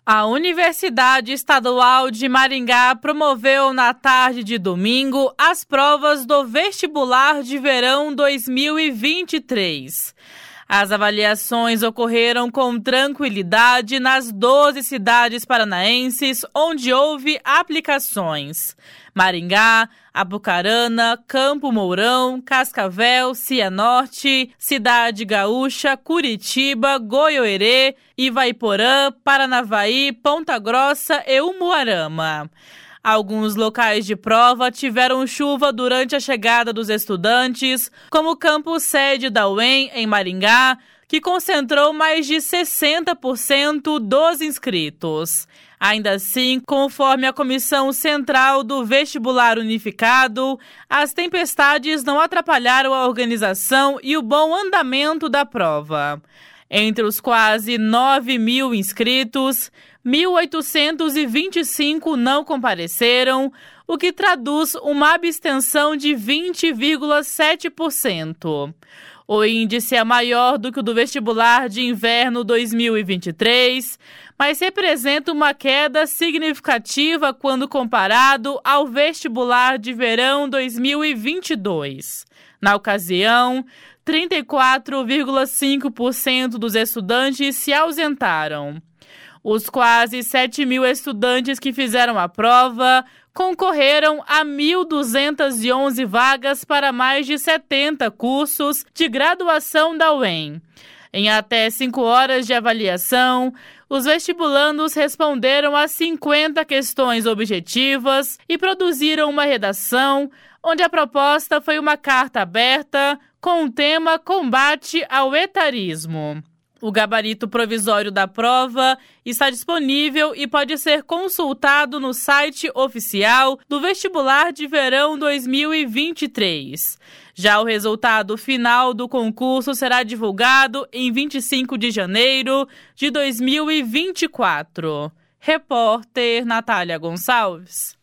A Universidade Estadual de Maringá promoveu na tarde de domingo as provas do Vestibular de Verão 2023. As avaliações ocorreram com tranquilidade nas 12 cidades paranaenses onde houve aplicações: Maringá, Apucarana, Campo Mourão, Cascavel, Cianorte, Cidade Gaúcha, Curitiba, Goiôerê, Ivaiporã, Paranavaí, Ponta Grossa e Umuarama. Alguns locais de prova tiveram chuva durante a chegada dos estudantes, como o campus sede da UEM, em Maringá, que concentrou mais de 60% dos inscritos. Ainda assim, conforme a Comissão Central do Vestibular Unificado, as tempestades não atrapalharam a organização e o bom andamento da prova. Entre os quase 9 mil inscritos, 1.825 não compareceram, o que traduz uma abstenção de 20,7%. O índice é maior do que o do vestibular de inverno 2023, mas representa uma queda significativa quando comparado ao vestibular de verão 2022. Na ocasião, 34,5% dos estudantes se ausentaram. Os quase 7 mil estudantes que fizeram a prova concorreram a 1.211 vagas para mais de 70 cursos de graduação da UEM. Em até 5 horas de avaliação, os vestibulandos responderam a 50 questões objetivas e produziram uma redação, onde a proposta foi uma carta aberta com o tema Combate ao Etarismo. O gabarito provisório da prova está disponível e pode ser consultado no site oficial do Vestibular de Verão 2023. Já o resultado final do concurso será divulgado em 25 de janeiro de 2024. Repórter Natália Gonçalves.